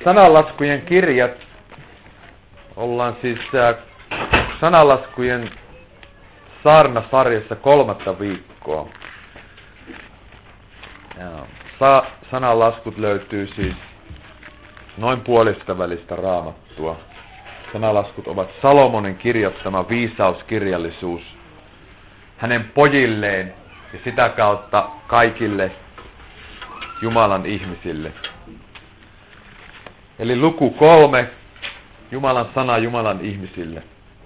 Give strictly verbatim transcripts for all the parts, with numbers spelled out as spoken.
Sananlaskujen kirjat, ollaan siis äh, sananlaskujen saarnasarjassa kolmatta viikkoa. Ja, sa- sananlaskut löytyy siis noin puolesta välistä Raamattua. Sananlaskut ovat Salomonin kirjoittama viisauskirjallisuus hänen pojilleen ja sitä kautta kaikille Jumalan ihmisille. Eli luku kolme, Jumalan sana Jumalan ihmisille.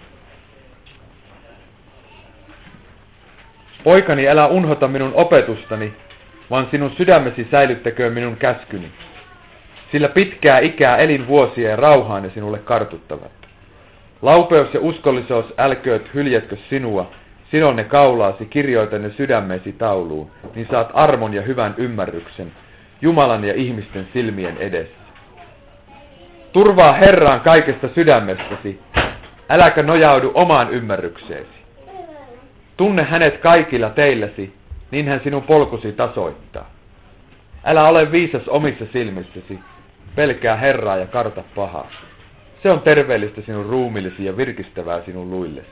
Poikani, älä unhota minun opetustani, vaan sinun sydämesi säilyttäköön minun käskyni. Sillä pitkää ikää elinvuosia ja rauhaa ne sinulle kartuttavat. Laupeus ja uskollisuus älkööt hyljetkö sinua, sidon ne kaulaasi, kirjoita ne sydämeesi tauluun, niin saat armon ja hyvän ymmärryksen, Jumalan ja ihmisten silmien edessä. Turvaa Herraan kaikesta sydämestäsi, äläkä nojaudu omaan ymmärrykseesi. Tunne hänet kaikilla teilläsi, niin hän sinun polkusi tasoittaa. Älä ole viisas omissa silmissäsi, pelkää Herraa ja karta pahaa. Se on terveellistä sinun ruumillesi ja virkistävää sinun luillesi.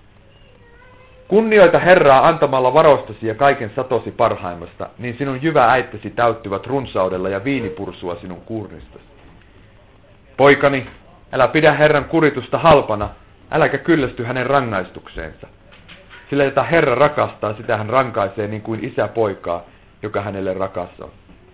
Kunnioita Herraa antamalla varostasi ja kaiken satosi parhaimmasta, niin sinun jyvä äittäsi täyttyvät runsaudella ja viinipursua sinun kuurnistasi. Poikani, älä pidä Herran kuritusta halpana, äläkä kyllästy hänen rangaistukseensa. Sillä jota Herra rakastaa, sitä hän rankaisee niin kuin isä poikaa, joka hänelle rakas on.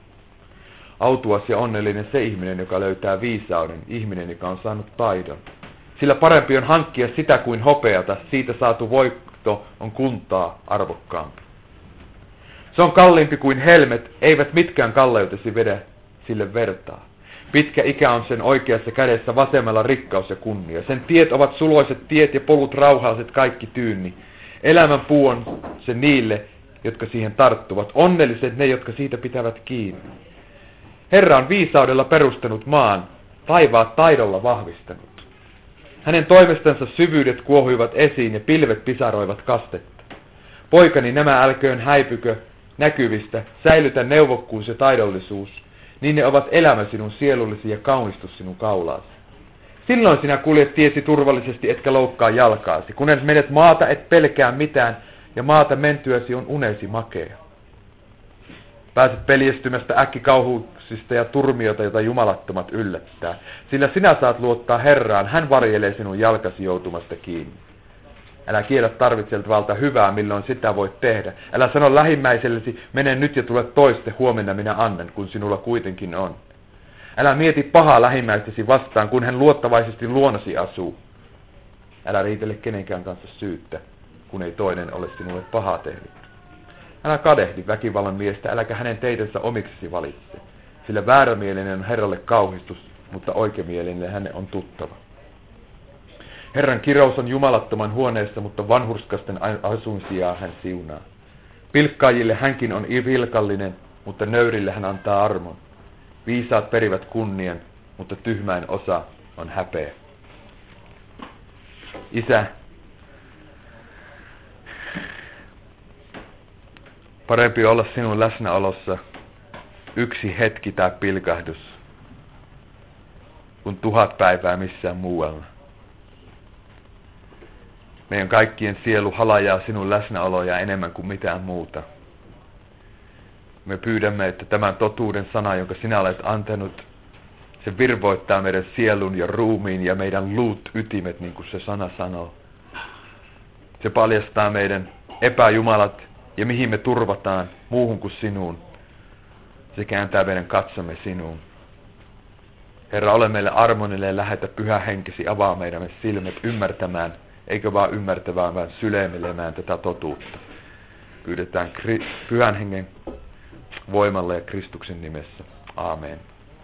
Autuas ja onnellinen se ihminen, joka löytää viisauden, ihminen, joka on saanut taidon. Sillä parempi on hankkia sitä kuin hopeata, siitä saatu voitto on kuntaa arvokkaampi. Se on kalliimpi kuin helmet, eivät mitkään kalleutesi vedä sille vertaa. Pitkä ikä on sen oikeassa kädessä, vasemmalla rikkaus ja kunnia. Sen tiet ovat suloiset tiet ja polut rauhalliset kaikki tyynni. Elämän puu on se niille, jotka siihen tarttuvat. Onnelliset ne, jotka siitä pitävät kiinni. Herra on viisaudella perustanut maan, taivaat taidolla vahvistanut. Hänen toimestansa syvyydet kuohuivat esiin ja pilvet pisaroivat kastetta. Poikani, nämä älköön häipykö näkyvistä, säilytä neuvokkuus ja taidollisuus, niin ne ovat elämä sinun sielullesi ja kaunistus sinun kaulaasi. Silloin sinä kuljet tiesi turvallisesti, etkä loukkaa jalkaasi. Kun et menet maata, et pelkää mitään, ja maata mentyäsi on unesi makea. Pääset peljestymästä äkkikauhuuksista ja turmiota, jota jumalattomat yllättää. Sillä sinä saat luottaa Herraan, hän varjelee sinun jalkasi joutumasta kiinni. Älä kiellä tarvitseltavalta hyvää, milloin sitä voit tehdä. Älä sano lähimmäisellesi, mene nyt ja tule toiste, huomenna minä annan, kun sinulla kuitenkin on. Älä mieti pahaa lähimmäistäsi vastaan, kun hän luottavaisesti luonasi asuu. Älä riitele kenenkään kanssa syyttä, kun ei toinen ole sinulle pahaa tehnyt. Älä kadehdi väkivallan miestä, äläkä hänen teidensä omiksesi valitse. Sillä väärämielinen on Herralle kauhistus, mutta oikeamielinen hänen on tuttava. Herran kirous on jumalattoman huoneessa, mutta vanhurskasten asuinsijaa hän siunaa. Pilkkaajille hänkin on vilkallinen, mutta nöyrille hän antaa armon. Viisaat perivät kunnian, mutta tyhmäin osa on häpeä. Isä, parempi olla sinun läsnäolossa yksi hetki tai pilkahdus, kuin tuhat päivää missään muualla. Meidän kaikkien sielu halajaa sinun läsnäoloja enemmän kuin mitään muuta. Me pyydämme, että tämän totuuden sana, jonka sinä olet antanut, se virvoittaa meidän sielun ja ruumiin ja meidän luut ytimet, niin kuin se sana sanoo. Se paljastaa meidän epäjumalat ja mihin me turvataan muuhun kuin sinuun. Se kääntää meidän katsomme sinuun. Herra, ole meille armonille ja lähetä pyhä henkesi, avaa meidän silmät ymmärtämään, eikö vaan ymmärtävään, vaan syleimelemään tätä totuutta. Pyydetään kri- pyhän hengen voimalla ja Kristuksen nimessä. Aamen.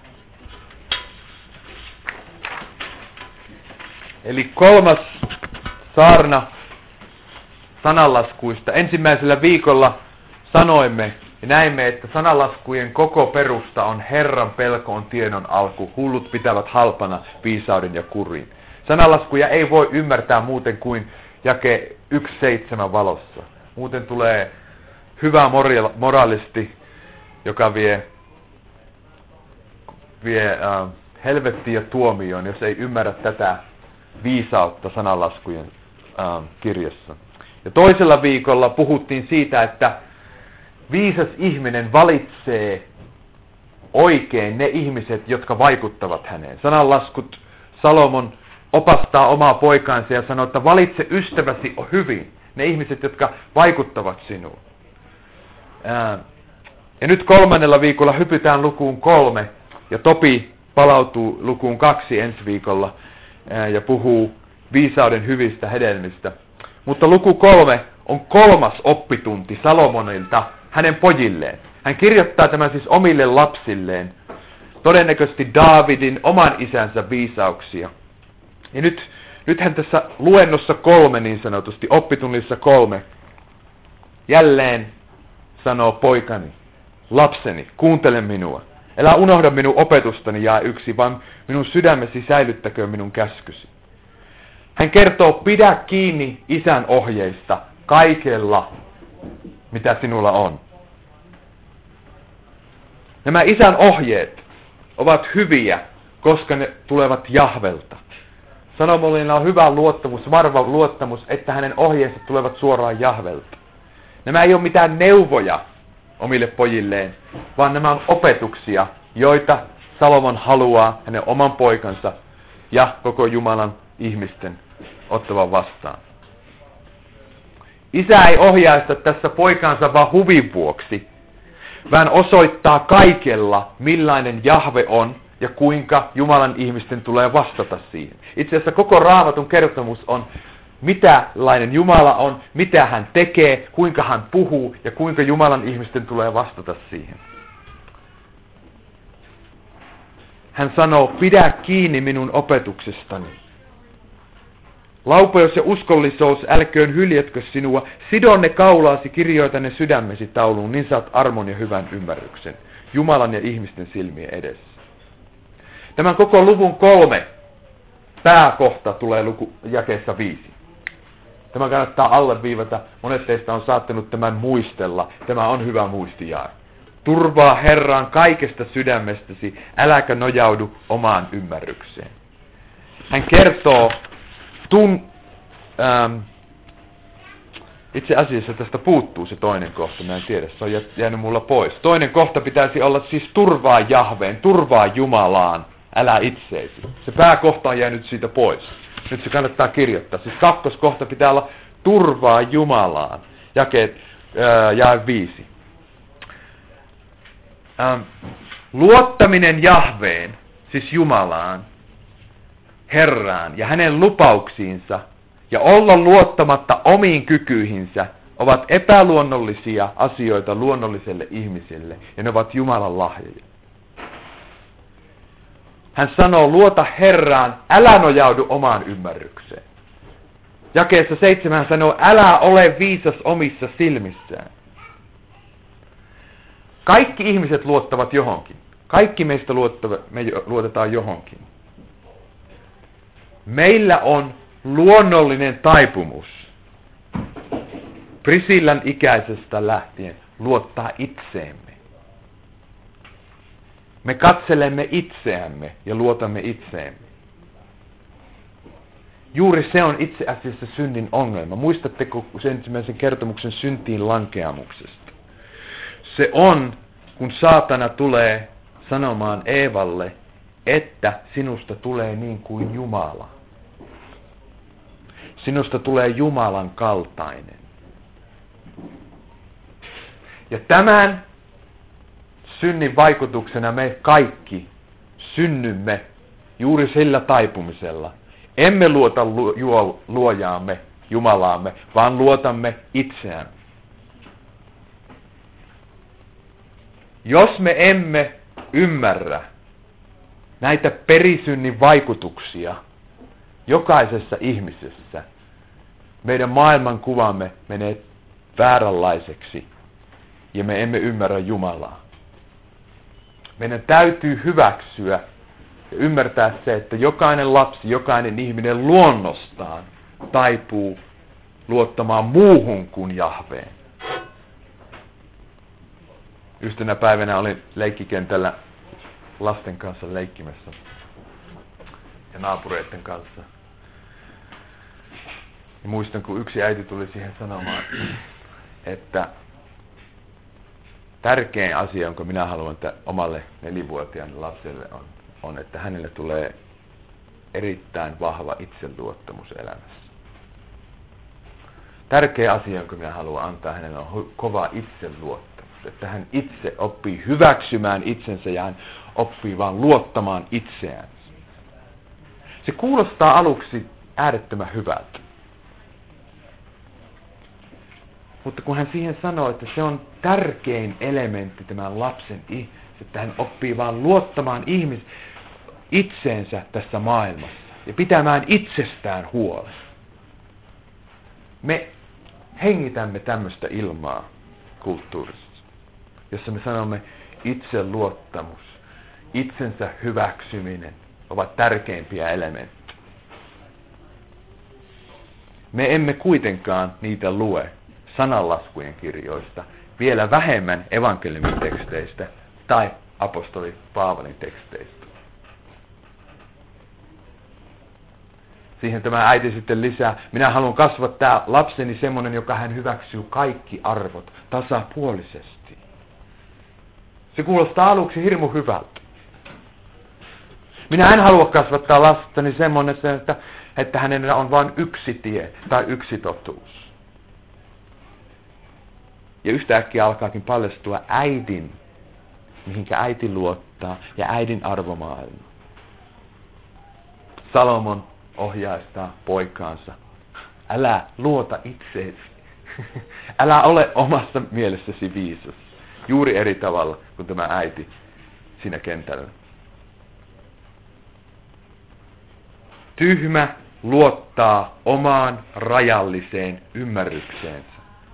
Eli kolmas saarna sananlaskuista. Ensimmäisellä viikolla sanoimme ja näimme, että sananlaskujen koko perusta on Herran pelko on tiedon alku. Hullut pitävät halpana viisauden ja kurin. Sananlaskuja ei voi ymmärtää muuten kuin jake yksi seitsemän valossa. Muuten tulee hyvä moraalisti, joka vie, vie äh, helvettiin ja tuomioon, jos ei ymmärrä tätä viisautta sananlaskujen ähm, kirjassa. Ja toisella viikolla puhuttiin siitä, että viisas ihminen valitsee oikein ne ihmiset, jotka vaikuttavat häneen. Sananlaskut Salomon opastaa omaa poikaansa ja sanoo, että valitse ystäväsi hyvin, ne ihmiset, jotka vaikuttavat sinuun. Ää, ja nyt kolmannella viikolla hypytään lukuun kolme, ja Topi palautuu lukuun kaksi ensi viikolla ää, ja puhuu viisauden hyvistä hedelmistä. Mutta luku kolme on kolmas oppitunti Salomonilta hänen pojilleen. Hän kirjoittaa tämän siis omille lapsilleen, todennäköisesti Daavidin oman isänsä viisauksia. Ja nyt, nythän tässä luennossa kolme niin sanotusti, oppitunnissa kolme, jälleen sanoo poikani, lapseni, kuuntele minua. Älä unohda minun opetustani jaa yksi, vaan minun sydämesi säilyttäköön minun käskysi. Hän kertoo, pidä kiinni isän ohjeista kaikella, mitä sinulla on. Nämä isän ohjeet ovat hyviä, koska ne tulevat Jahvelta. Salomonilla on hyvä luottamus, varma luottamus, että hänen ohjeensa tulevat suoraan Jahvelta. Nämä ei ole mitään neuvoja omille pojilleen, vaan nämä on opetuksia, joita Salomon haluaa hänen oman poikansa ja koko Jumalan ihmisten ottavan vastaan. Isä ei ohjaista tässä poikansa vaan huvin vuoksi, vaan osoittaa kaikella, millainen Jahve on ja kuinka Jumalan ihmisten tulee vastata siihen. Itse asiassa koko Raamatun kertomus on, mitälainen Jumala on, mitä hän tekee, kuinka hän puhuu ja kuinka Jumalan ihmisten tulee vastata siihen. Hän sanoo, pidä kiinni minun opetuksestani. Laupeus ja uskollisuus älköön hyljetkö sinua, sido ne kaulaasi, kirjoita ne sydämesi tauluun, niin saat armon ja hyvän ymmärryksen Jumalan ja ihmisten silmien edessä. Tämän koko luvun kolme pääkohta tulee luku, jakeessa viisi. Tämä kannattaa alleviivata. Monet teistä on saattanut tämän muistella. Tämä on hyvä muistijae. Turvaa Herraan kaikesta sydämestäsi, äläkä nojaudu omaan ymmärrykseen. Hän kertoo, tun, ähm, itse asiassa tästä puuttuu se toinen kohta, mä en tiedä, se on jäänyt mulla pois. Toinen kohta pitäisi olla siis turvaa Jahveen, turvaa Jumalaan, älä itseesi. Se pääkohta on jäänyt siitä pois. Nyt se kannattaa kirjoittaa. Siis kakkoskohta pitää olla turvaa Jumalaan. Jakeet, ää, jae viisi. Ähm, luottaminen Jahveen, siis Jumalaan, Herraan ja hänen lupauksiinsa ja olla luottamatta omiin kykyihinsä ovat epäluonnollisia asioita luonnolliselle ihmiselle ja ne ovat Jumalan lahjoja. Hän sanoo, luota Herraan, älä nojaudu omaan ymmärrykseen. Jakeessa seitsemän hän sanoo, älä ole viisas omissa silmissään. Kaikki ihmiset luottavat johonkin. Kaikki meistä luottavat, me luotetaan johonkin. Meillä on luonnollinen taipumus Prisillan ikäisestä lähtien luottaa itseemme. Me katselemme itseämme ja luotamme itseemme. Juuri se on itse asiassa synnin ongelma. Muistatteko sen ensimmäisen kertomuksen syntiin lankeamuksesta? Se on, kun saatana tulee sanomaan Eevalle, että sinusta tulee niin kuin Jumala. Sinusta tulee Jumalan kaltainen. Ja tämän synnin vaikutuksena me kaikki synnymme juuri sillä taipumisella. Emme luota lu- luojaamme, Jumalaamme, vaan luotamme itseään. Jos me emme ymmärrä näitä perisynnin vaikutuksia jokaisessa ihmisessä, meidän maailmankuvamme menee vääränlaiseksi ja me emme ymmärrä Jumalaa. Meidän täytyy hyväksyä ja ymmärtää se, että jokainen lapsi, jokainen ihminen luonnostaan taipuu luottamaan muuhun kuin Jahveen. Yhtenä päivänä olin leikkikentällä lasten kanssa leikkimässä ja naapureiden kanssa. Ja muistan, kun yksi äiti tuli siihen sanomaan, että tärkein asia, jonka minä haluan että omalle nelivuotiaan lapselle on, on, että hänelle tulee erittäin vahva itseluottamus elämässä. Tärkeä asia, jonka minä haluan antaa hänelle, on kova itseluottamus. Että hän itse oppii hyväksymään itsensä ja hän oppii vaan luottamaan itseään. Se kuulostaa aluksi äärettömän hyvältä. Mutta kun hän siihen sanoo, että se on tärkein elementti tämän lapsen, että hän oppii vaan luottamaan ihmis itseensä tässä maailmassa ja pitämään itsestään huolen. Me hengitämme tämmöistä ilmaa kulttuurissa, jossa me sanomme itseluottamus, itsensä hyväksyminen ovat tärkeimpiä elementtejä. Me emme kuitenkaan niitä lue sananlaskujen kirjoista, vielä vähemmän evankeliumin teksteistä tai apostoli Paavalin teksteistä. Siihen tämä äiti sitten lisää, minä haluan kasvattaa lapseni semmoinen, joka hän hyväksyy kaikki arvot tasapuolisesti. Se kuulostaa aluksi hirmu hyvältä. Minä en halua kasvattaa lastani semmoinen, että, että hänellä on vain yksi tie tai yksi totuus. Ja yhtäkkiä alkaakin paljastua äidin, mihinkä äiti luottaa, ja äidin arvomaailma. Salomon ohjaistaa poikaansa. Älä luota itseesi. Älä ole omassa mielessäsi viisas. Juuri eri tavalla kuin tämä äiti siinä kentällä. Tyhmä luottaa omaan rajalliseen ymmärrykseensä.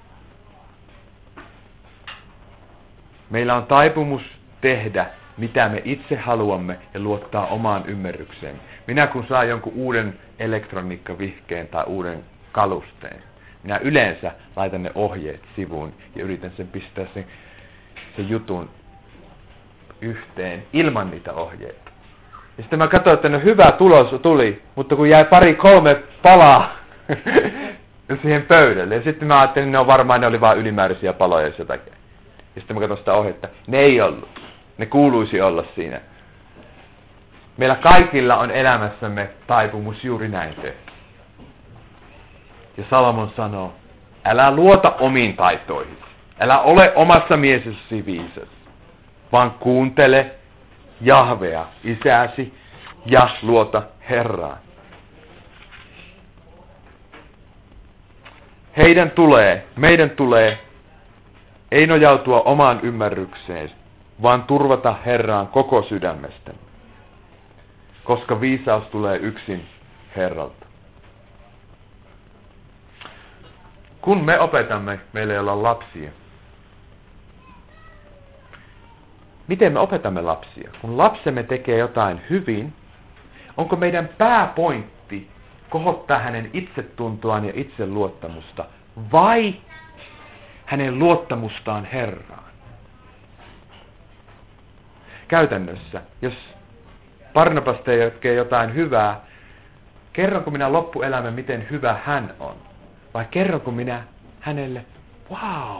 Meillä on taipumus tehdä, mitä me itse haluamme ja luottaa omaan ymmärrykseen. Minä kun saan jonkun uuden elektroniikkavihkeen tai uuden kalusteen, minä yleensä laitan ne ohjeet sivuun ja yritän sen pistää sen, sen jutun yhteen ilman niitä ohjeita. Ja sitten mä katsoin, että no hyvä tulos tuli, mutta kun jäi pari kolme palaa siihen pöydälle. Ja sitten mä ajattelin, että ne on varmaan ne oli vain ylimääräisiä paloja jos jotakin. Ja sitten mä katsoin sitä ohjetta. Ne ei ollut. Ne kuuluisi olla siinä. Meillä kaikilla on elämässämme taipumus juuri näin tehdä. Ja Salomon sanoo, älä luota omiin taitoihin. Älä ole omassa mielessäsi viisas, vaan kuuntele Jahvea, isäsi, ja luota Herraan. Heidän tulee, meidän tulee, ei nojautua omaan ymmärrykseen, vaan turvata Herraan koko sydämestämme. Koska viisaus tulee yksin Herralta. Kun me opetamme, meillä ei olla lapsia. Miten me opetamme lapsia? Kun lapsemme tekee jotain hyvin, onko meidän pääpointti kohottaa hänen itsetuntoaan ja itseluottamusta vai hänen luottamustaan Herraan? Käytännössä, jos Barnabas tekee jotain hyvää, kerronko minä loppuelämän, miten hyvä hän on? Vai kerronko minä hänelle, wow,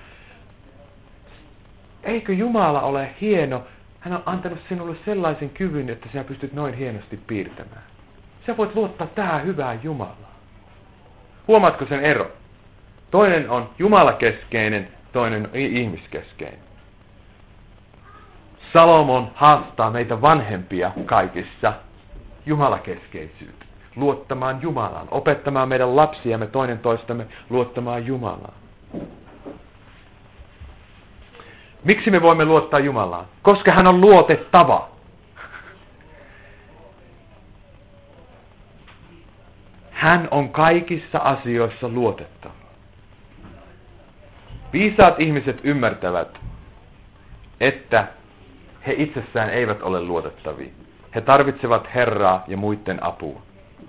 eikö Jumala ole hieno? Hän on antanut sinulle sellaisen kyvyn, että sinä pystyt noin hienosti piirtämään. Sä voit luottaa tähän hyvään Jumalaan. Huomaatko sen ero? Toinen on jumalakeskeinen, toinen on ihmiskeskeinen. Salomon haastaa meitä vanhempia kaikissa jumalakeskeisyyttä. Luottamaan Jumalaan, opettamaan meidän lapsiamme toinen toistamme luottamaan Jumalaan. Miksi me voimme luottaa Jumalaan? Koska hän on luotettava. Hän on kaikissa asioissa luotettava. Viisaat ihmiset ymmärtävät, että he itsessään eivät ole luotettavia. He tarvitsevat Herraa ja muiden apua.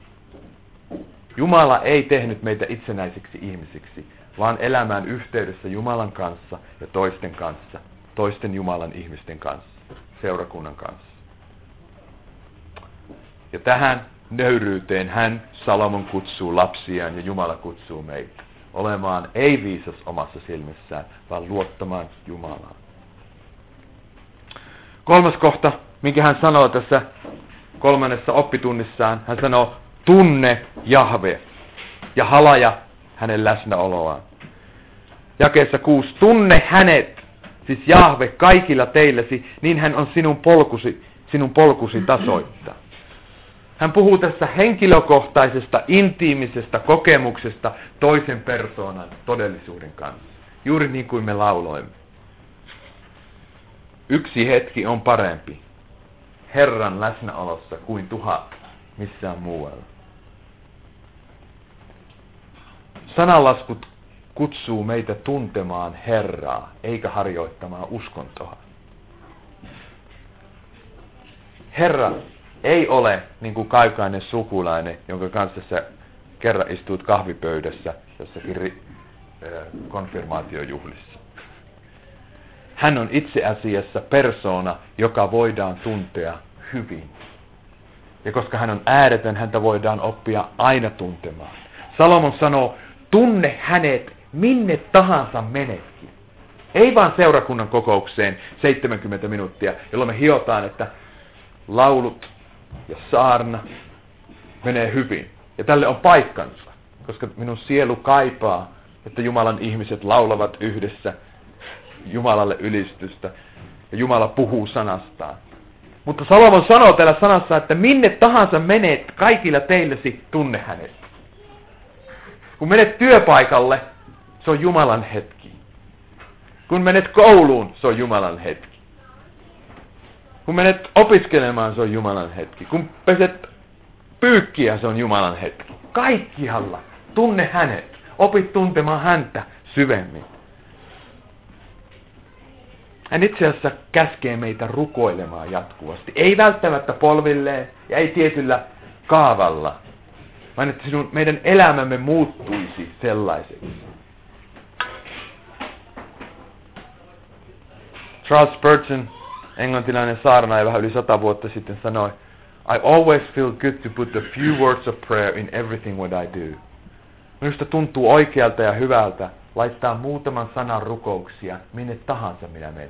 Jumala ei tehnyt meitä itsenäisiksi ihmisiksi, vaan elämään yhteydessä Jumalan kanssa ja toisten kanssa, toisten Jumalan ihmisten kanssa, seurakunnan kanssa. Ja tähän nöyryyteen hän, Salomon, kutsuu lapsiaan ja Jumala kutsuu meitä. Olemaan ei viisas omassa silmissään, vaan luottamaan Jumalaan. Kolmas kohta, minkä hän sanoo tässä kolmannessa oppitunnissaan, hän sanoo, tunne Jahve ja halaja hänen läsnäoloaan. Jakeessa kuusi, tunne hänet, siis Jahve kaikilla teillesi, niin hän on sinun polkusi, sinun polkusi tasoittaa. Hän puhuu tässä henkilökohtaisesta, intiimisestä kokemuksesta toisen persoonan todellisuuden kanssa. Juuri niin kuin me lauloimme. Yksi hetki on parempi Herran läsnäolossa kuin tuhat missään muualla. Sananlaskut kutsuu meitä tuntemaan Herraa, eikä harjoittamaan uskontoa. Herra ei ole niin kuin kaikainen sukulainen, jonka kanssa sä kerran istuit kahvipöydässä jossakin ri, äh, konfirmaatiojuhlissa. Hän on itse asiassa persoona, joka voidaan tuntea hyvin. Ja koska hän on ääretön, häntä voidaan oppia aina tuntemaan. Salomon sanoo, tunne hänet minne tahansa menetkin. Ei vaan seurakunnan kokoukseen seitsemänkymmentä minuuttia, jolloin me hiotaan, että laulut ja saarna menee hyvin. Ja tälle on paikkansa, koska minun sielu kaipaa, että Jumalan ihmiset laulavat yhdessä Jumalalle ylistystä ja Jumala puhuu sanastaan. Mutta Salomon sanoo täällä sanassa, että minne tahansa menet, kaikilla teillesi tunne hänet. Kun menet työpaikalle, se on Jumalan hetki. Kun menet kouluun, se on Jumalan hetki. Kun menet opiskelemaan, se on Jumalan hetki. Kun peset pyykkiä, se on Jumalan hetki. Kaikkialla tunne hänet. Opit tuntemaan häntä syvemmin. Hän itse asiassa käskee meitä rukoilemaan jatkuvasti. Ei välttämättä polvilleen ja ei tietyllä kaavalla, vaan että sinun, meidän elämämme muuttuisi sellaiseksi. Charles Spurgeon, englantilainen saarnaaja vähän yli sata vuotta sitten sanoi, I always feel good to put a few words of prayer in everything what I do. Minusta tuntuu oikealta ja hyvältä laittaa muutaman sanan rukouksia minne tahansa minä menen.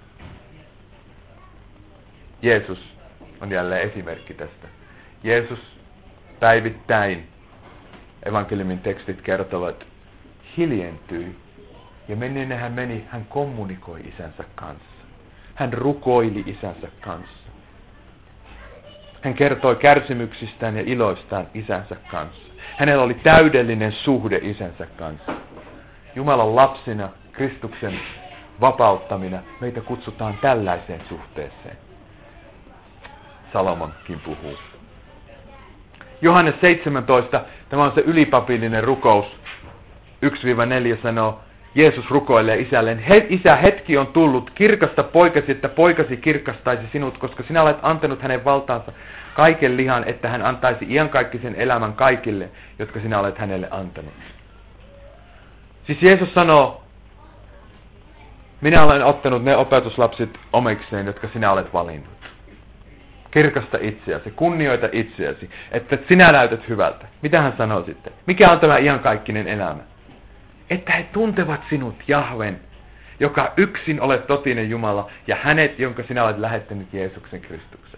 Jeesus on jälleen esimerkki tästä. Jeesus päivittäin, evankeliumin tekstit kertovat, hiljentyi ja menneenä hän meni, hän kommunikoi isänsä kanssa. Hän rukoili isänsä kanssa. Hän kertoi kärsimyksistään ja iloistaan isänsä kanssa. Hänellä oli täydellinen suhde isänsä kanssa. Jumalan lapsina, Kristuksen vapauttamina, meitä kutsutaan tällaiseen suhteeseen. Salomonkin puhuu. Johannes seitsemäntoista, tämä on se ylipapillinen rukous, yksi neljä sanoo, Jeesus rukoilee isälleen, He, isä, hetki on tullut, kirkasta poikasi, että poikasi kirkastaisi sinut, koska sinä olet antanut hänen valtaansa kaiken lihan, että hän antaisi iankaikkisen elämän kaikille, jotka sinä olet hänelle antanut. Siis Jeesus sanoo, minä olen ottanut ne opetuslapset omikseen, jotka sinä olet valinnut. Kirkasta itseäsi, kunnioita itseäsi, että sinä näytät hyvältä. Mitä hän sanoo sitten? Mikä on tämä iankaikkinen elämä? Että he tuntevat sinut, Jahven, joka yksin olet totinen Jumala, ja hänet, jonka sinä olet lähettänyt Jeesuksen Kristuksen.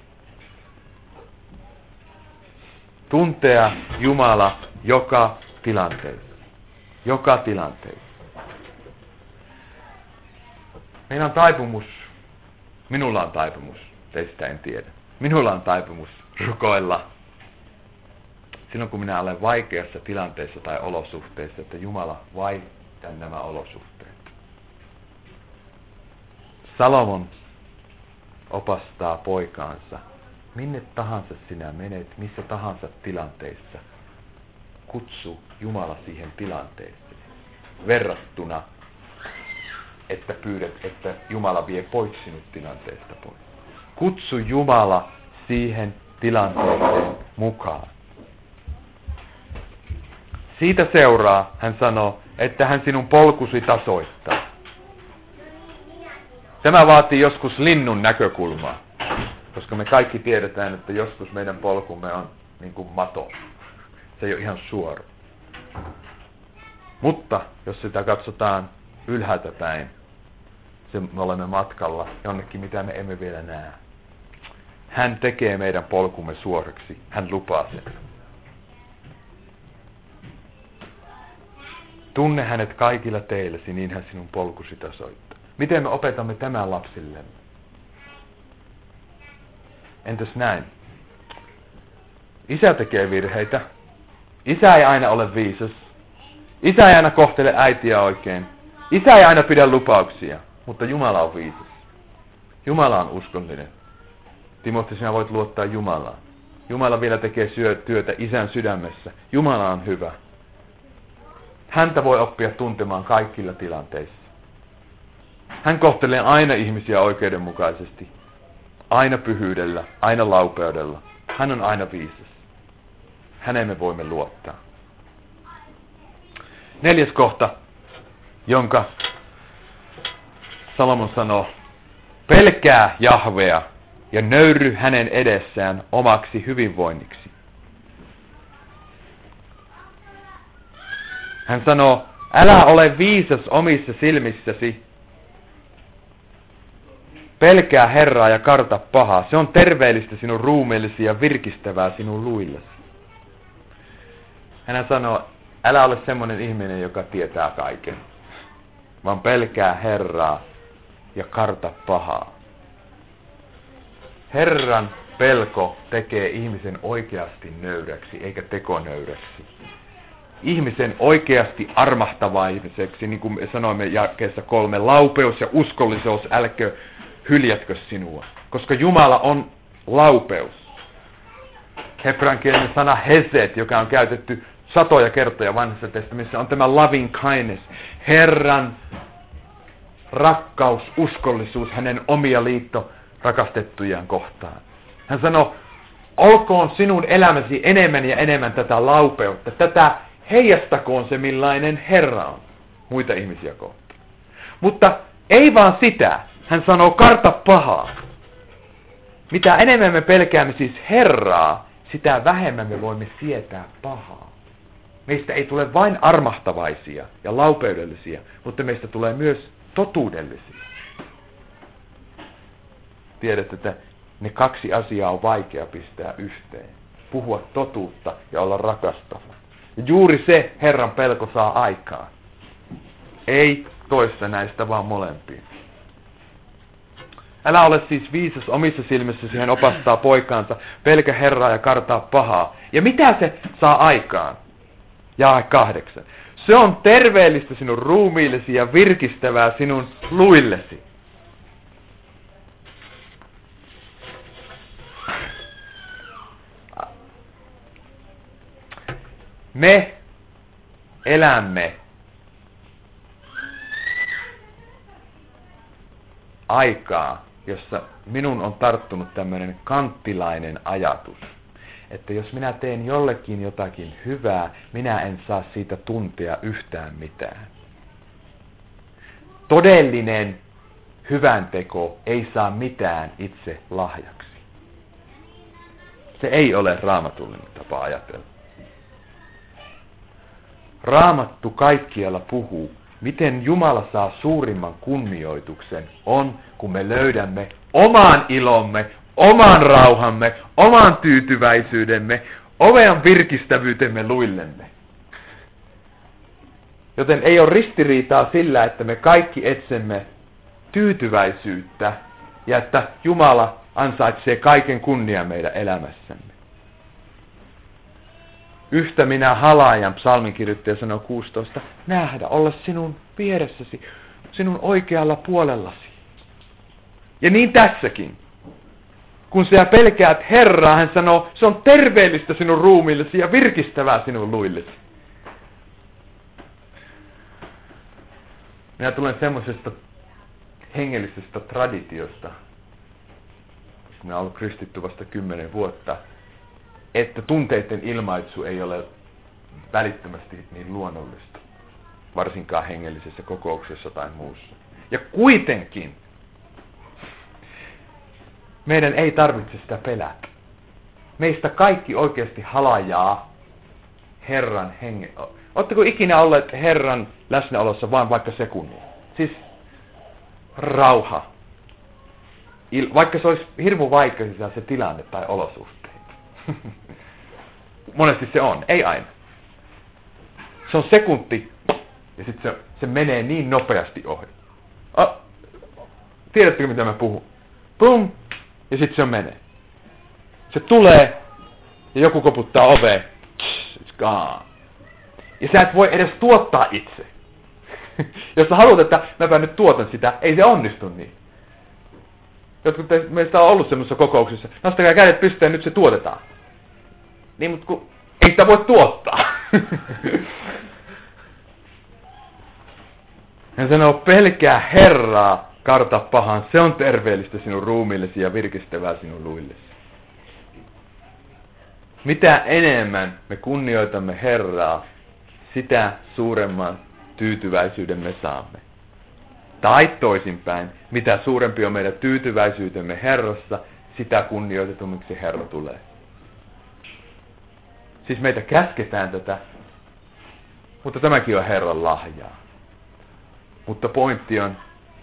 Tuntea Jumala joka tilanteessa. Joka tilanteessa. Meillä on taipumus, minulla on taipumus, teistä en tiedä. Minulla on taipumus rukoilla silloin, kun minä olen vaikeassa tilanteessa tai olosuhteessa, että Jumala vaihtaa nämä olosuhteet. Salomon opastaa poikaansa, minne tahansa sinä menet, missä tahansa tilanteessa, kutsu Jumala siihen tilanteeseen. Verrattuna, että pyydät, että Jumala vie pois sinut tilanteesta pois. Kutsu Jumala siihen tilanteeseen mukaan. Siitä seuraa, hän sanoo, että hän sinun polkusi tasoittaa. Tämä vaatii joskus linnun näkökulmaa, koska koska me kaikki tiedetään, että joskus meidän polkumme on niin kuin mato. Se ei ole ihan suora. Mutta jos sitä katsotaan ylhäältä päin, se me olemme matkalla jonnekin, mitä me emme vielä näe. Hän tekee meidän polkumme suoraksi. Hän lupaa sen. Tunne hänet kaikilla teillesi, niin hän sinun polkusi tasoittaa. Miten me opetamme tämän lapsillemme? Entäs näin? Isä tekee virheitä. Isä ei aina ole viisas. Isä ei aina kohtele äitiä oikein. Isä ei aina pidä lupauksia. Mutta Jumala on viisas. Jumala on uskollinen. Timotti, sinä voit luottaa Jumalaan. Jumala vielä tekee työtä isän sydämessä. Jumala on hyvä. Häntä voi oppia tuntemaan kaikilla tilanteissa. Hän kohtelee aina ihmisiä oikeudenmukaisesti. Aina pyhyydellä, aina laupeudella. Hän on aina viisas. Häneen me voimme luottaa. Neljäs kohta, jonka Salomon sanoo, pelkää Jahvea ja nöyry hänen edessään omaksi hyvinvoinniksi. Hän sanoo, älä ole viisas omissa silmissäsi, pelkää Herraa ja karta pahaa. Se on terveellistä sinun ruumiillesi ja virkistävää sinun luillesi. Hän sanoo, älä ole semmoinen ihminen, joka tietää kaiken, vaan pelkää Herraa ja karta pahaa. Herran pelko tekee ihmisen oikeasti nöyräksi, eikä tekonöyräksi. Ihmisen oikeasti armahtavaiseksi, niin kuin sanoimme jakeessa kolme, laupeus ja uskollisuus, älkö hyljätkö sinua. Koska Jumala on laupeus. Hebreankielinen sana hesed, joka on käytetty satoja kertoja vanhassa testamentissa, on tämä loving kindness. Herran rakkaus, uskollisuus, hänen omia liitto rakastettujaan kohtaan. Hän sanoi, olkoon sinun elämäsi enemmän ja enemmän tätä laupeutta, tätä heijastakoon se millainen Herra on muita ihmisiä kohtaan. Mutta ei vaan sitä, hän sanoo karta pahaa. Mitä enemmän me pelkäämme siis Herraa, sitä vähemmän me voimme sietää pahaa. Meistä ei tule vain armahtavaisia ja laupeudellisia, mutta meistä tulee myös totuudellisia. Tiedät, että ne kaksi asiaa on vaikea pistää yhteen. Puhua totuutta ja olla rakastava. Ja juuri se Herran pelko saa aikaan. Ei toista näistä, vaan molempiin. Älä ole siis viisas omissa silmissäsi, hän opastaa poikaansa, pelkä Herraa ja kartaa pahaa. Ja mitä se saa aikaan? Jae kahdeksan. Se on terveellistä sinun ruumiillesi ja virkistävää sinun luillesi. Me elämme aikaa, jossa minun on tarttunut tämmöinen kanttilainen ajatus, että jos minä teen jollekin jotakin hyvää, minä en saa siitä tuntea yhtään mitään. Todellinen hyvänteko ei saa mitään itse lahjaksi. Se ei ole raamatullinen tapa ajatella. Raamattu kaikkialla puhuu, miten Jumala saa suurimman kunnioituksen on, kun me löydämme oman ilomme, oman rauhamme, oman tyytyväisyydemme, ovean virkistävyytemme luillemme. Joten ei ole ristiriitaa sillä, että me kaikki etsemme tyytyväisyyttä ja että Jumala ansaitsee kaiken kunnian meidän elämässämme. Yhtä minä halaajan, psalminkirjoittaja sanoo kuusitoista, nähdä, olla sinun vieressäsi, sinun oikealla puolellasi. Ja niin tässäkin. Kun sinä pelkäät Herraa, hän sanoo, se on terveellistä sinun ruumiillesi ja virkistävää sinun luillesi. Minä tulen semmoisesta hengellisestä traditiosta, minä olen ollut kristitty vasta kymmenen vuotta, että tunteiden ilmaisu ei ole välittömästi niin luonnollista, varsinkaan hengellisessä kokouksessa tai muussa. Ja kuitenkin meidän ei tarvitse sitä pelätä. Meistä kaikki oikeasti halajaa Herran hengen. Oletteko ikinä olleet Herran läsnäolossa vaan vaikka sekunnin? Siis rauha. Il, vaikka se olisi hirmu vaikea se tilanne tai olosuhteet. Monesti se on, ei aina. Se on sekunti ja sitten se, se menee niin nopeasti ohi. Oh, tiedättekö mitä mä puhun? Pum! Ja sitten se menee. Se tulee ja joku koputtaa oveen. It's gone. Ja sä et voi edes tuottaa itse. Jos sä haluat, että mäpä nyt tuotan sitä, ei se onnistu niin. Jotkut meistä on ollut semmoisessa kokouksessa. Nostakaa kädet pystyyn, nyt se tuotetaan. Niin, mutta kun ei sitä voi tuottaa. Hän sanoo, pelkää Herraa, karta pahan. Se on terveellistä sinun ruumiillesi ja virkistävää sinun luillesi. Mitä enemmän me kunnioitamme Herraa, sitä suuremman tyytyväisyyden me saamme. Tai toisinpäin, mitä suurempi on meidän tyytyväisyytemme Herrassa, sitä kunnioitetummiksi Herra tulee. Siis meitä käsketään tätä, mutta tämäkin on Herran lahjaa. Mutta pointti on,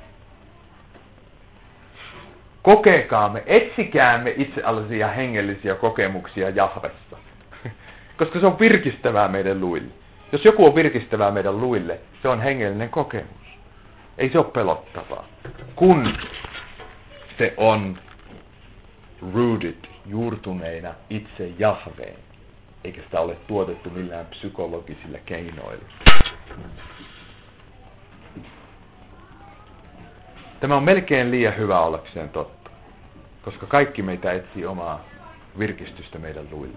kokeekaamme, etsikäämme itseallisia hengellisiä kokemuksia Jahvessa. Koska se on virkistävää meidän luille. Jos joku on virkistävää meidän luille, se on hengellinen kokemus. Ei se ole pelottavaa. Kun se on rooted, juurtuneina itse Jahveen, eikä sitä ole tuotettu millään psykologisilla keinoilla. Tämä on melkein liian hyvä ollakseen totta, koska kaikki meitä etsii omaa virkistystä meidän luille.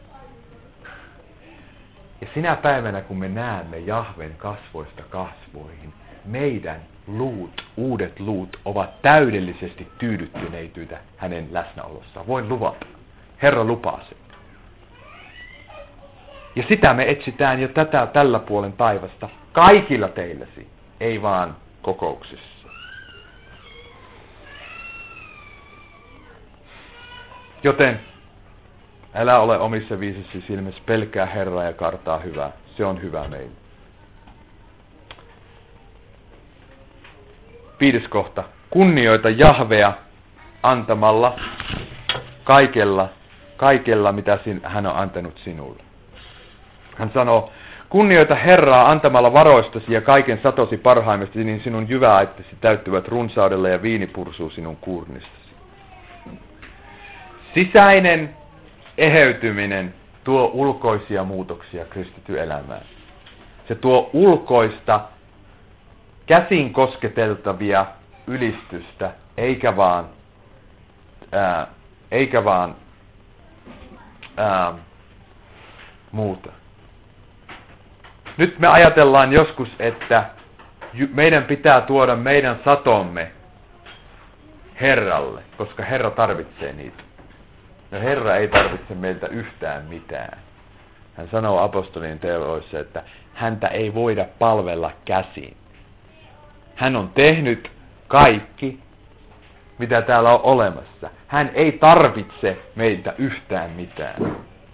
Ja sinä päivänä, kun me näemme Jahven kasvoista kasvoihin, meidän luut, uudet luut, ovat täydellisesti tyydyttyneitä hänen läsnäolossaan. Voin luvata. Herra lupaa sen. Ja sitä me etsitään jo tätä, tällä puolen taivasta kaikilla teilläsi, ei vaan kokouksissa. Joten älä ole omissa viisasi silmissä, pelkää Herraa ja kartaa hyvää. Se on hyvä meille. Viides kohta. Kunnioita Jahvea antamalla kaikella, kaikella mitä hän on antanut sinulle. Hän sanoo, kunnioita Herraa antamalla varoistasi ja kaiken satosi parhaimmasta, niin sinun jyväaittesi täyttyvät runsaudella ja viini pursuu sinun kuurnistasi. Sisäinen eheytyminen tuo ulkoisia muutoksia kristitty elämään. Se tuo ulkoista, käsin kosketeltavia ylistystä, eikä vaan, ää, eikä vaan ää, muuta. Nyt me ajatellaan joskus, että meidän pitää tuoda meidän satomme Herralle, koska Herra tarvitsee niitä. No Herra ei tarvitse meiltä yhtään mitään. Hän sanoo apostolien teoissa, että häntä ei voida palvella käsin. Hän on tehnyt kaikki, mitä täällä on olemassa. Hän ei tarvitse meiltä yhtään mitään.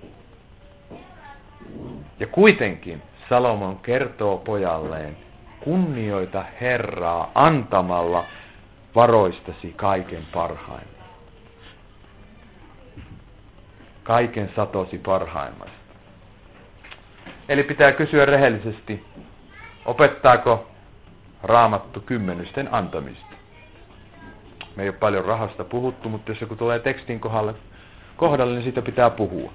Ja kuitenkin Salomon kertoo pojalleen, kunnioita Herraa antamalla varoistasi kaiken parhaimman. Kaiken satosi parhaimmasta. Eli pitää kysyä rehellisesti, opettaako Raamattu kymmenysten antamista? Me ei ole paljon rahasta puhuttu, mutta jos joku tulee tekstin kohdalle, kohdalle niin siitä pitää puhua.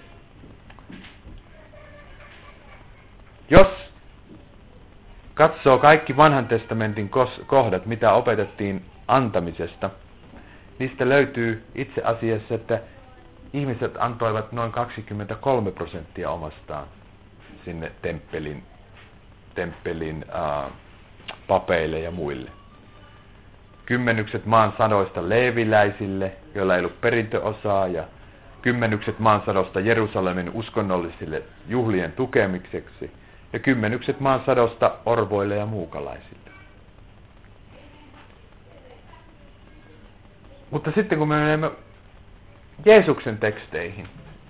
Jos katsoo kaikki vanhan testamentin kohdat, mitä opetettiin antamisesta, niistä löytyy itse asiassa, että ihmiset antoivat noin kaksikymmentäkolme prosenttia omastaan sinne temppelin, temppelin äh, papeille ja muille. Kymmenykset maan sadoista leeviläisille, joilla ei ollut perintöosaa, ja kymmenykset maan sadosta Jerusalemin uskonnollisille juhlien tukemiseksi, ja kymmenykset maan sadosta orvoille ja muukalaisille. Mutta sitten kun me menemme Jeesuksen teksteihin,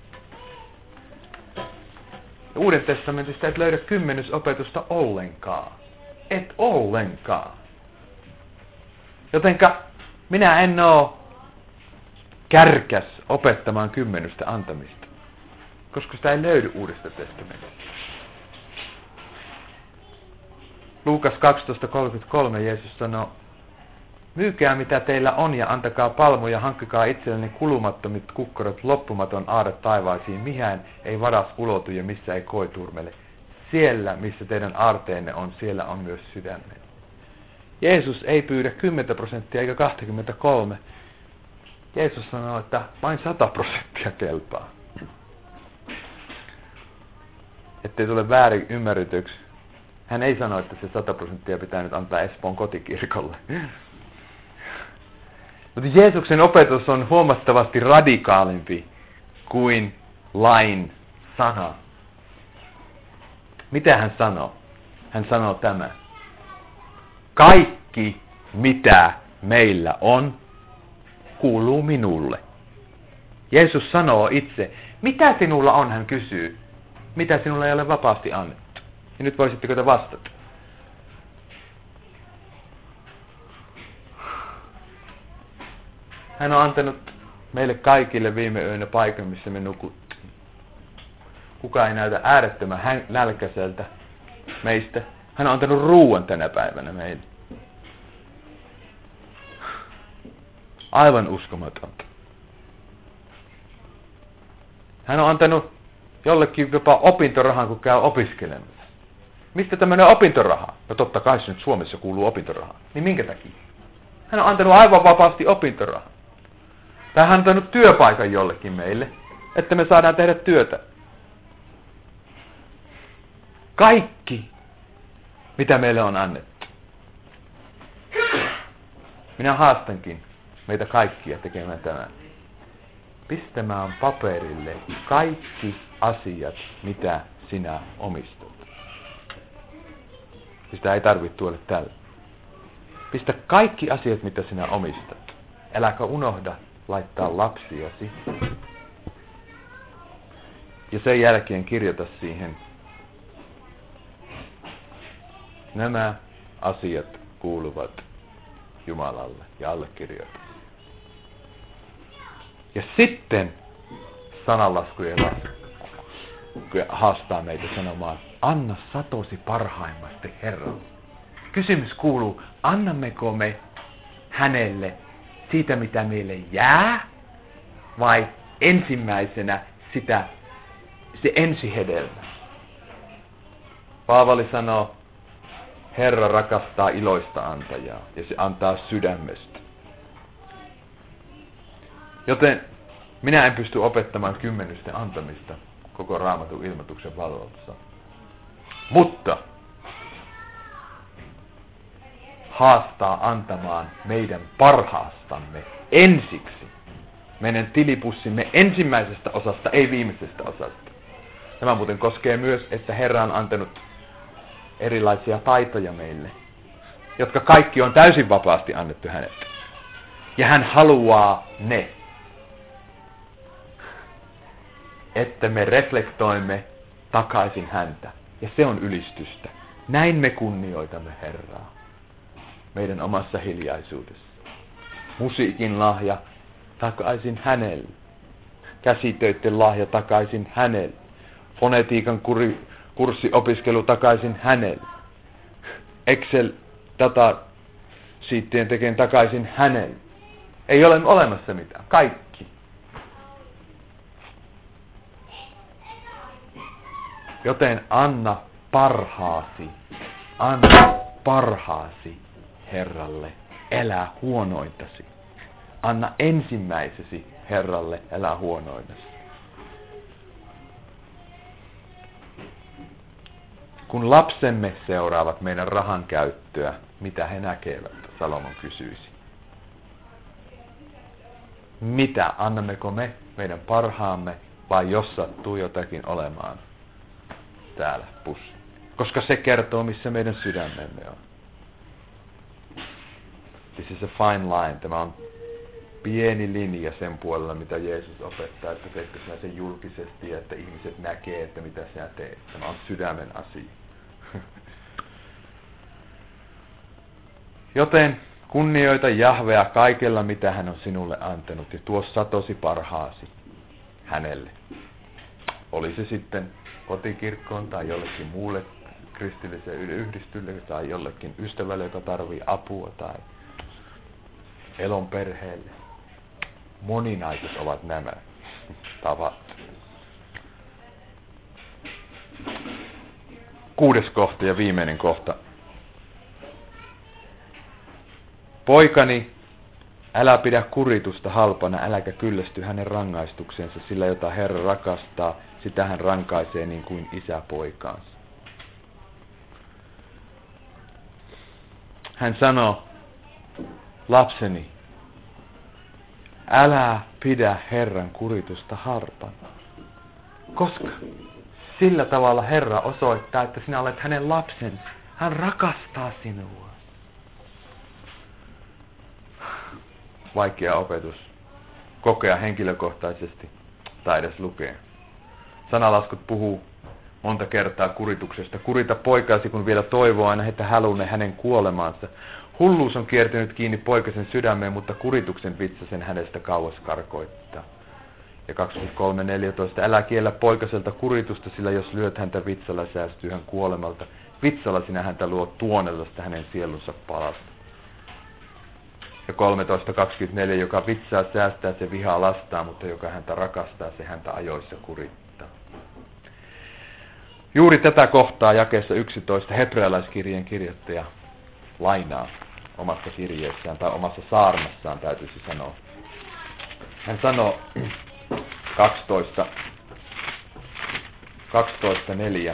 Uuden testamentista et löydä kymmenysopetusta ollenkaan. Et ollenkaan. Jotenka minä en oo kärkäs opettamaan kymmenystä antamista, koska sitä ei löydy Uudesta testamentista. Luukas kaksitoista kolmekymmentäkolme Jeesus sanoo, myykää mitä teillä on ja antakaa palmuja, hankkikaa itselleni kulumattomit kukkarat, loppumaton aarre taivaisiin, mihään ei varas ulotu ja missä ei koi turmele. Siellä, missä teidän aarteenne on, siellä on myös sydämenne. Jeesus ei pyydä kymmentä prosenttia eikä kaksikymmentäkolme. Jeesus sanoo, että vain sata prosenttia kelpaa. Ettei tule väärin ymmärrytyksi. Hän ei sano, että se sata prosenttia pitää nyt antaa Espoon kotikirkolle. Mutta Jeesuksen opetus on huomattavasti radikaalimpi kuin lain sana. Mitä hän sanoo? Hän sanoo tämä. Kaikki, mitä meillä on, kuuluu minulle. Jeesus sanoo itse, mitä sinulla on, hän kysyy. Mitä sinulla ei ole vapaasti annettu? Ja nyt voisitteko te vastata? Hän on antanut meille kaikille viime yönä paikan, missä me nukuttiin. Kuka ei näytä äärettömän nälkäiseltä meistä. Hän on antanut ruuan tänä päivänä meille. Aivan uskomatonta. Hän on antanut jollekin jopa opintorahan, kun käy opiskelemassa. Mistä tämmöinen opintoraha? No totta kai se nyt Suomessa kuuluu opintorahaan. Niin minkä takia? Hän on antanut aivan vapaasti opintorahan. Tai hän on antanut työpaikan jollekin meille, että me saadaan tehdä työtä. Kaikki, mitä meille on annettu. Minä haastankin meitä kaikkia tekemään tämän. Pistämään paperille kaikki asiat, mitä sinä omistat. Sitä ei tarvitse tuoda tällä. Pistä kaikki asiat, mitä sinä omistat. Äläkä unohda laittaa lapsiasi. Ja sen jälkeen kirjoita siihen. Nämä asiat kuuluvat Jumalalle ja allekirjoita. Ja sitten sananlaskujen lasku haastaa meitä sanomaan, anna satosi parhaimmasti Herralle. Kysymys kuuluu, annammeko me hänelle siitä, mitä meille jää, vai ensimmäisenä sitä, se ensihedelmä? Paavali sanoo, Herra rakastaa iloista antajaa, ja se antaa sydämestä. Joten minä en pysty opettamaan kymmenysten antamista koko Raamatun ilmoituksen valossa. Mutta haastaa antamaan meidän parhaastamme ensiksi. Meidän tilipussimme ensimmäisestä osasta, ei viimeisestä osasta. Tämä muuten koskee myös, että Herra on antanut erilaisia taitoja meille, jotka kaikki on täysin vapaasti annettu hänelle. Ja hän haluaa ne, että me reflektoimme takaisin häntä. Ja se on ylistystä. Näin me kunnioitamme Herraa. Meidän omassa hiljaisuudessa. Musiikin lahja takaisin hänelle. Käsitöiden lahja takaisin hänelle. Fonetiikan kuri, kurssiopiskelu takaisin hänelle. Excel-data siittien tekeen takaisin hänelle. Ei ole olemassa mitään. Kaikki. Joten anna parhaasi, anna parhaasi Herralle, älä huonointasi. Anna ensimmäisesi Herralle, älä huonointasi. Kun lapsemme seuraavat meidän rahan käyttöä, mitä he näkevät, Salomon kysyisi. Mitä, annammeko me meidän parhaamme, vai jos sattuu jotakin olemaan täällä pussi? Koska se kertoo, missä meidän sydämemme on. This is a fine line. Tämä on pieni linja sen puolella, mitä Jeesus opettaa, että teetkö sinä sen julkisesti ja että ihmiset näkee, että mitä sinä teet. Tämä on sydämen asia. Joten kunnioita Jahvea kaikella, mitä hän on sinulle antanut, ja tuo satosi parhaasi hänelle. Oli se sitten kotikirkkoon tai jollekin muulle kristilliselle yhdistylle tai jollekin ystävälle, joka tarvii apua tai elon perheelle. Moninaiset ovat nämä tavat. Kuudes kohta ja viimeinen kohta. Poikani, älä pidä kuritusta halpana, äläkä kyllästy hänen rangaistuksensa, sillä jota Herra rakastaa, sitä hän rankaisee niin kuin isä poikaansa. Hän sanoo, lapseni, älä pidä Herran kuritusta halpana, koska sillä tavalla Herra osoittaa, että sinä olet hänen lapsensa. Hän rakastaa sinua. Vaikea opetus kokea henkilökohtaisesti tai edes lukea. Sanalaskut puhuu monta kertaa kurituksesta. Kurita poikaasi, kun vielä toivoo aina, että hälunne hänen kuolemaansa. Hulluus on kiertynyt kiinni poikasen sydämeen, mutta kurituksen vitsa sen hänestä kauas karkoittaa. Ja kaksikymmentäkolme neljätoista. Älä kiellä poikaselta kuritusta, sillä jos lyöt häntä vitsalla, säästyy hän kuolemalta. Vitsalla sinä häntä luot tuonellasta hänen sielunsa palasta. Ja kolmetoista kaksikymmentäneljä. Joka vitsaa säästää, se vihaa lastaa, mutta joka häntä rakastaa, se häntä ajoissa kurittaa. Juuri tätä kohtaa jakeessa yksitoista hebrealaiskirjeen kirjoittaja lainaa omassa kirjeessään tai omassa saarnassaan, täytyisi sanoa. Hän sanoo kaksitoista, kaksitoista neljä.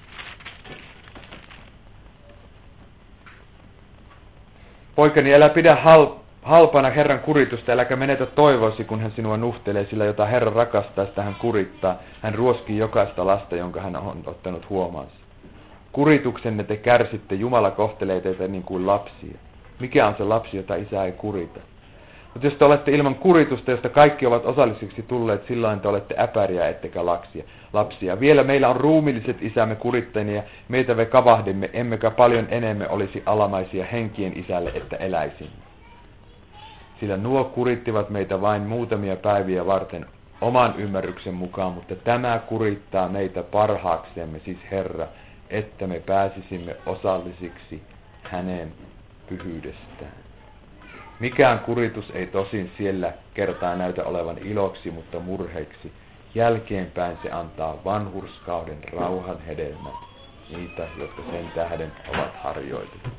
Poikani, älä pidä hal, halpana Herran kuritusta, äläkä menetä toivoisi, kun hän sinua nuhtelee, sillä jota Herra rakastaa, sitä hän kurittaa. Hän ruoskii jokaista lasta, jonka hän on ottanut huomaansa. Kurituksenne te kärsitte, Jumala kohtelee teitä niin kuin lapsia. Mikä on se lapsi, jota isä ei kurita? Mutta jos te olette ilman kuritusta, josta kaikki ovat osallisiksi tulleet, silloin te olette äpäriä ettekä lapsia. lapsia. Vielä meillä on ruumilliset isämme kurittajia, meitä me kavahdimme, emmekä paljon enemmän olisi alamaisia henkien isälle, että eläisimme. Sillä nuo kurittivat meitä vain muutamia päiviä varten oman ymmärryksen mukaan, mutta tämä kurittaa meitä parhaaksemme, siis Herra, että me pääsisimme osallisiksi hänen pyhyydestään. Mikään kuritus ei tosin siellä kertaa näytä olevan iloksi, mutta murheiksi. Jälkeenpäin se antaa vanhurskauden rauhan hedelmän niitä, jotka sen tähden ovat harjoitetut.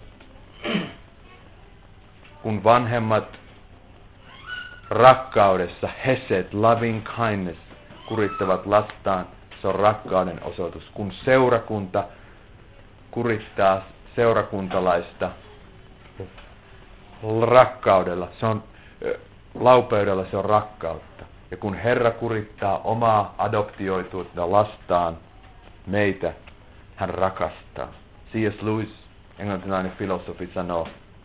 Kun vanhemmat rakkaudessa, hesed, loving kindness, kurittavat lastaan, se on rakkauden osoitus. Kun seurakunta kurittaa seurakuntalaista rakkaudella, se on laupeudella, se on rakkautta. Ja kun Herra kurittaa omaa adoptioituutta lastaan meitä, hän rakastaa. C S Lewis, englantilainen filosofi, sanoo,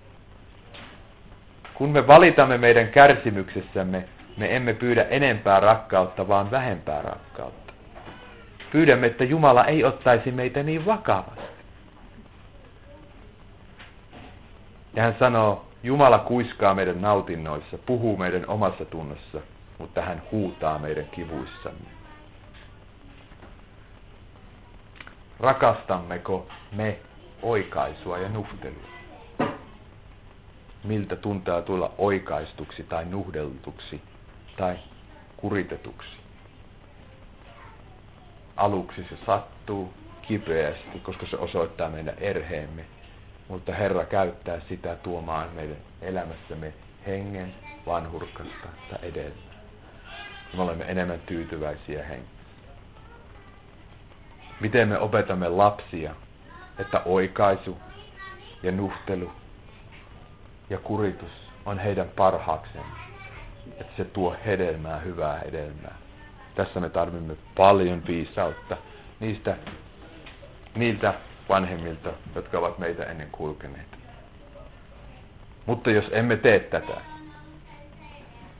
kun me valitamme meidän kärsimyksessämme, me emme pyydä enempää rakkautta, vaan vähempää rakkautta. Pyydämme, että Jumala ei ottaisi meitä niin vakavasti. Ja hän sanoo, Jumala kuiskaa meidän nautinnoissa, puhuu meidän omassa tunnossa, mutta hän huutaa meidän kivuissamme. Rakastammeko me oikaisua ja nuhtelua? Miltä tuntuu tulla oikaistuksi tai nuhdeltuksi tai kuritetuksi? Aluksi se sattuu kipeästi, koska se osoittaa meidän erheemme. Mutta Herra käyttää sitä tuomaan meidän elämässämme hengen vanhurkasta edelleen. Me olemme enemmän tyytyväisiä hengissä. Miten me opetamme lapsia, että oikaisu ja nuhtelu ja kuritus on heidän parhaakseen, että se tuo hedelmää, hyvää hedelmää. Tässä me tarvitsemme paljon viisautta niistä, niiltä vanhemmilta, jotka ovat meitä ennen kulkeneet. Mutta jos emme tee tätä,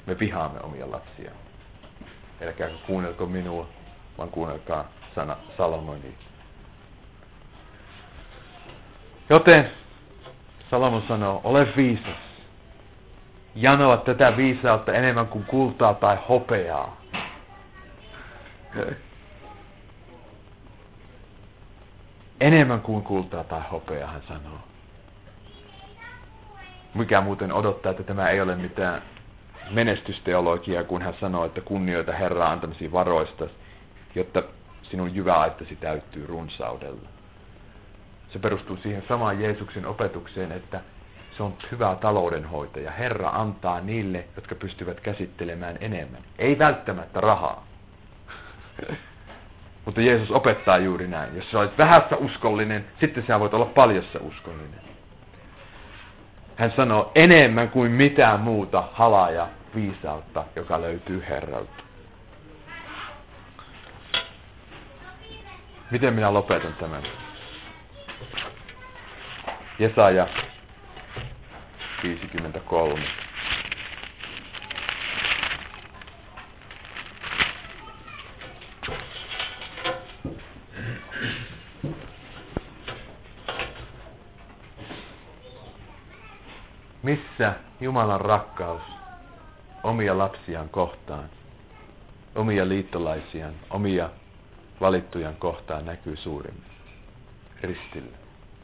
me vihaamme omia lapsia. Älkää kuunnelko minua, vaan kuunnelkaa sana Salomonia. Joten Salomon sanoo, ole viisas. Janoa tätä viisautta enemmän kuin kultaa tai hopeaa. Enemmän kuin kultaa tai hopeaa, hän sanoo. Mikä muuten odottaa, että tämä ei ole mitään menestysteologiaa, kun hän sanoo, että kunnioita Herraa antamasi varoista, jotta sinun jyväaittasi täyttyy runsaudella. Se perustuu siihen samaan Jeesuksen opetukseen, että se on hyvä taloudenhoitaja. Herra antaa niille, jotka pystyvät käsittelemään enemmän. Ei välttämättä rahaa. Mutta Jeesus opettaa juuri näin. Jos sä olet vähässä uskollinen, sitten sä voit olla paljossa uskollinen. Hän sanoo enemmän kuin mitään muuta halaa ja viisautta, joka löytyy Herralta. Miten minä lopetan tämän? Jesaja viisikymmentäkolme. Missä Jumalan rakkaus omia lapsiaan kohtaan, omia liittolaisiaan, omia valittujan kohtaan näkyy suurimmin? Ristillä.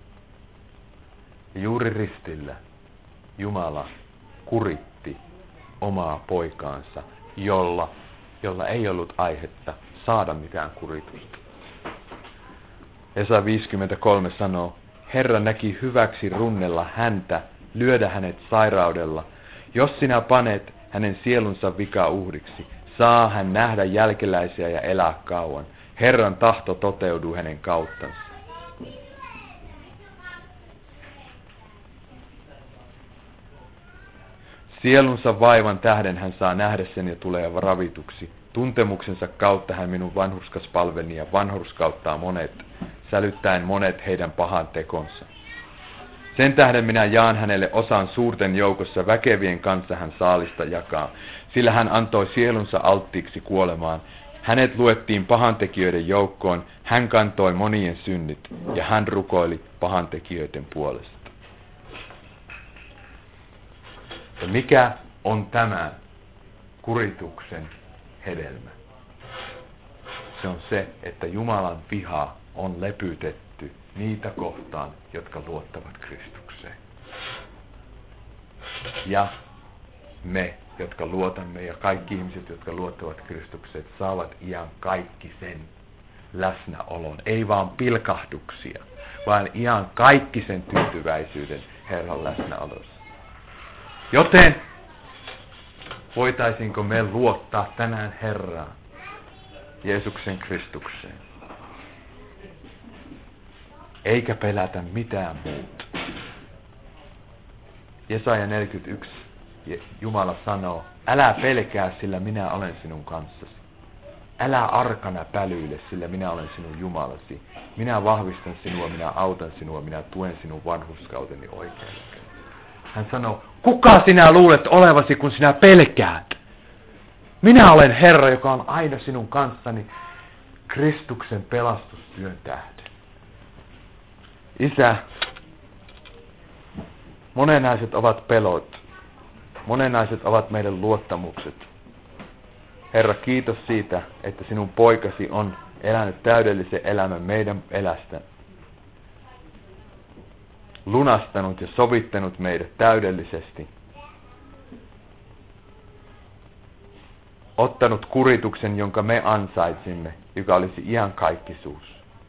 Ja juuri ristillä Jumala kuritti omaa poikaansa, jolla, jolla ei ollut aihetta saada mitään kuritusta. Jesaja viisikymmentäkolme sanoo, Herra näki hyväksi runnella häntä, lyödä hänet sairaudella. Jos sinä panet hänen sielunsa vika uhriksi, saa hän nähdä jälkeläisiä ja elää kauan. Herran tahto toteutuu hänen kauttansa. Sielunsa vaivan tähden hän saa nähdä sen ja tulee ravituksi. Tuntemuksensa kautta hän minun vanhurskas palveli ja vanhurskauttaa monet, sälyttäen monet heidän pahan tekonsa. Sen tähden minä jaan hänelle osan suurten joukossa, väkevien kanssa hän saalista jakaa, sillä hän antoi sielunsa alttiiksi kuolemaan. Hänet luettiin pahantekijöiden joukkoon, hän kantoi monien synnit ja hän rukoili pahantekijöiden puolesta. Ja mikä on tämä kurituksen hedelmä? Se on se, että Jumalan viha on lepytetty niitä kohtaan, jotka luottavat Kristukseen. Ja me, jotka luotamme, ja kaikki ihmiset, jotka luottavat Kristukseen, saavat iän kaikki sen läsnäolon. Ei vaan pilkahduksia, vaan iän kaikki sen tyytyväisyyden Herran läsnäolossa. Joten voitaisinko me luottaa tänään Herraan, Jeesuksen Kristukseen, eikä pelätä mitään muuta. Jesaja neljäkymmentäyksi, Jumala sanoo, älä pelkää, sillä minä olen sinun kanssasi. Älä arkana pälyile, sillä minä olen sinun Jumalasi. Minä vahvistan sinua, minä autan sinua, minä tuen sinun vanhurskauteni oikein. Hän sanoo, kuka sinä luulet olevasi, kun sinä pelkäät? Minä olen Herra, joka on aina sinun kanssani Kristuksen pelastustyön tähden. Isä, monenaiset ovat pelot. Monenaiset ovat meidän luottamukset. Herra, kiitos siitä, että sinun poikasi on elänyt täydellisen elämän meidän elästä. Lunastanut ja sovittanut meidät täydellisesti. Ottanut kurituksen, jonka me ansaitsimme, joka olisi iankaikkisuus.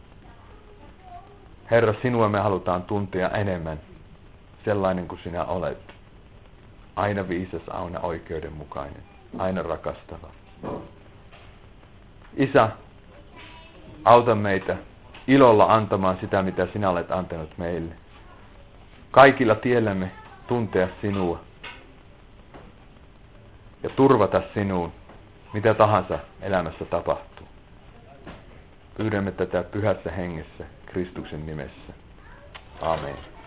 Herra, sinua me halutaan tuntea enemmän, sellainen kuin sinä olet. Aina viisas, aina oikeudenmukainen, aina rakastava. Isä, auta meitä ilolla antamaan sitä, mitä sinä olet antanut meille. Kaikilla tiellämme tuntea sinua ja turvata sinuun, mitä tahansa elämässä tapahtuu. Pyydämme tätä pyhässä hengessä Kristuksen nimessä. Amen.